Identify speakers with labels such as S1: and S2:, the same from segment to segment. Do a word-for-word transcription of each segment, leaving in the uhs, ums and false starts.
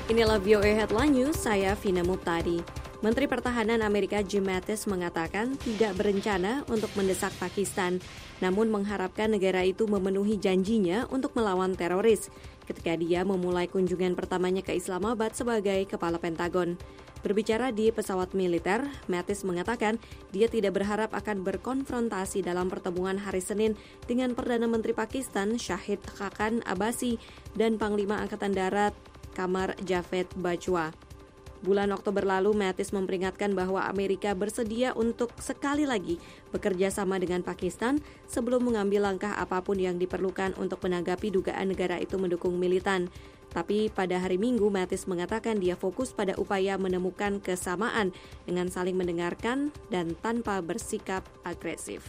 S1: Inilah V O A Headline News, saya Vina Muptadi. Menteri Pertahanan Amerika Jim Mattis mengatakan tidak berencana untuk mendesak Pakistan, namun mengharapkan negara itu memenuhi janjinya untuk melawan teroris ketika dia memulai kunjungan pertamanya ke Islamabad sebagai Kepala Pentagon. Berbicara di pesawat militer, Mattis mengatakan dia tidak berharap akan berkonfrontasi dalam pertemuan hari Senin dengan Perdana Menteri Pakistan Shahid Khaqan Abbasi dan Panglima Angkatan Darat Qamar Javed Bajwa. Bulan Oktober lalu, Mattis memperingatkan bahwa Amerika bersedia untuk sekali lagi bekerja sama dengan Pakistan sebelum mengambil langkah apapun yang diperlukan untuk menanggapi dugaan negara itu mendukung militan. Tapi pada hari Minggu, Mattis mengatakan dia fokus pada upaya menemukan kesamaan dengan saling mendengarkan dan tanpa bersikap agresif.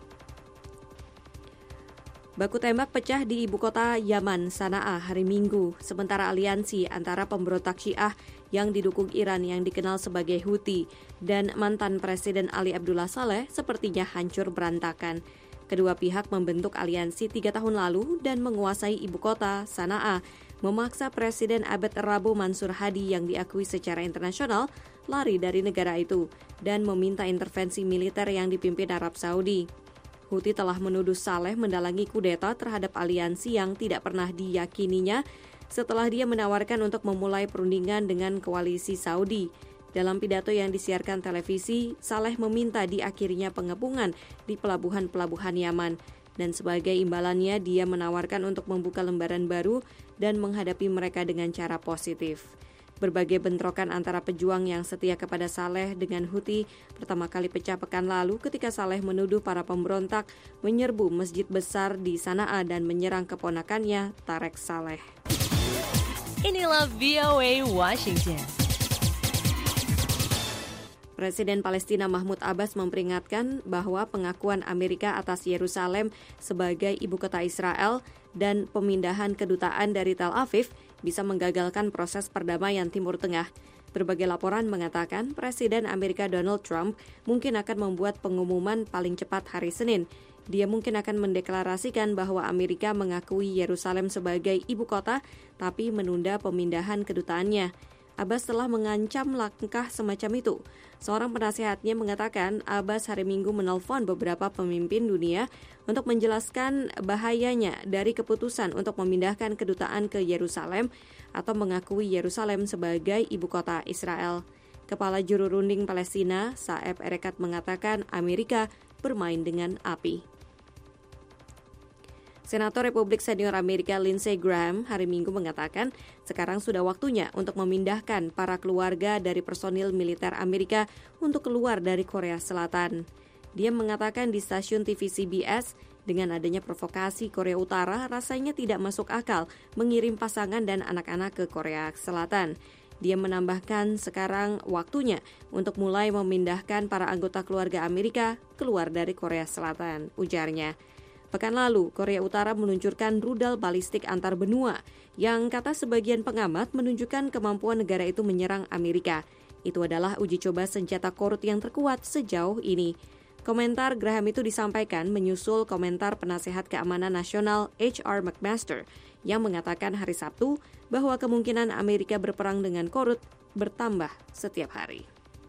S1: Baku tembak pecah di ibu kota Yaman, Sanaa, hari Minggu, sementara aliansi antara pemberontak Syiah yang didukung Iran yang dikenal sebagai Houthi dan mantan Presiden Ali Abdullah Saleh sepertinya hancur berantakan. Kedua pihak membentuk aliansi tiga tahun lalu dan menguasai ibu kota, Sanaa, memaksa Presiden Abed Rabo Mansur Hadi yang diakui secara internasional lari dari negara itu dan meminta intervensi militer yang dipimpin Arab Saudi. Houthi telah menuduh Saleh mendalangi kudeta terhadap aliansi yang tidak pernah diyakininya setelah dia menawarkan untuk memulai perundingan dengan koalisi Saudi. Dalam pidato yang disiarkan televisi, Saleh meminta diakhirinya pengepungan di pelabuhan-pelabuhan Yaman. Dan sebagai imbalannya, dia menawarkan untuk membuka lembaran baru dan menghadapi mereka dengan cara positif. Berbagai bentrokan antara pejuang yang setia kepada Saleh dengan Houthi pertama kali pecah pekan lalu ketika Saleh menuduh para pemberontak menyerbu masjid besar di Sanaa dan menyerang keponakannya, Tarek Saleh.
S2: Inilah V O A Washington.
S1: Presiden Palestina Mahmud Abbas memperingatkan bahwa pengakuan Amerika atas Yerusalem sebagai ibu kota Israel dan pemindahan kedutaan dari Tel Aviv bisa menggagalkan proses perdamaian Timur Tengah. Berbagai laporan mengatakan Presiden Amerika Donald Trump mungkin akan membuat pengumuman paling cepat hari Senin. Dia mungkin akan mendeklarasikan bahwa Amerika mengakui Yerusalem sebagai ibu kota, tapi menunda pemindahan kedutaannya. Abbas telah mengancam langkah semacam itu. Seorang penasehatnya mengatakan Abbas hari Minggu menelpon beberapa pemimpin dunia untuk menjelaskan bahayanya dari keputusan untuk memindahkan kedutaan ke Yerusalem atau mengakui Yerusalem sebagai ibu kota Israel. Kepala Juru Runding Palestina, Saeb Erekat, mengatakan Amerika bermain dengan api. Senator Republik Senior Amerika Lindsey Graham hari Minggu mengatakan sekarang sudah waktunya untuk memindahkan para keluarga dari personil militer Amerika untuk keluar dari Korea Selatan. Dia mengatakan di stasiun T V C B S, dengan adanya provokasi Korea Utara rasanya tidak masuk akal mengirim pasangan dan anak-anak ke Korea Selatan. Dia menambahkan sekarang waktunya untuk mulai memindahkan para anggota keluarga Amerika keluar dari Korea Selatan, ujarnya. Pekan lalu, Korea Utara meluncurkan rudal balistik antar benua yang kata sebagian pengamat menunjukkan kemampuan negara itu menyerang Amerika. Itu adalah uji coba senjata korut yang terkuat sejauh ini. Komentar Graham itu disampaikan menyusul komentar penasehat keamanan nasional H R McMaster yang mengatakan hari Sabtu bahwa kemungkinan Amerika berperang dengan korut bertambah setiap hari.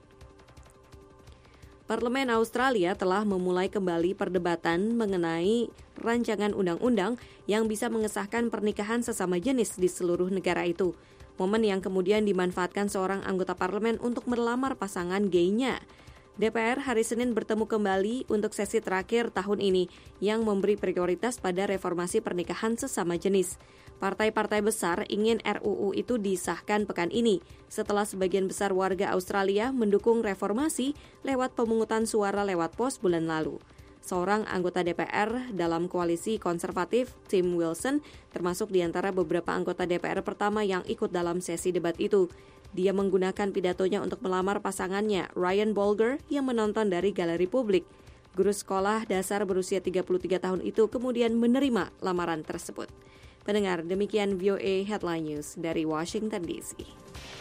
S1: Parlemen Australia telah memulai kembali perdebatan mengenai rancangan undang-undang yang bisa mengesahkan pernikahan sesama jenis di seluruh negara itu. Momen yang kemudian dimanfaatkan seorang anggota parlemen untuk melamar pasangan gaynya. D P R hari Senin bertemu kembali untuk sesi terakhir tahun ini yang memberi prioritas pada reformasi pernikahan sesama jenis. Partai-partai besar ingin R U U itu disahkan pekan ini setelah sebagian besar warga Australia mendukung reformasi lewat pemungutan suara lewat pos bulan lalu. Seorang anggota D P R dalam koalisi konservatif, Tim Wilson, termasuk di antara beberapa anggota D P R pertama yang ikut dalam sesi debat itu. Dia menggunakan pidatonya untuk melamar pasangannya, Ryan Bolger, yang menonton dari galeri publik. Guru sekolah dasar berusia tiga puluh tiga tahun itu kemudian menerima lamaran tersebut. Pendengar, demikian V O A Headline News dari Washington D C.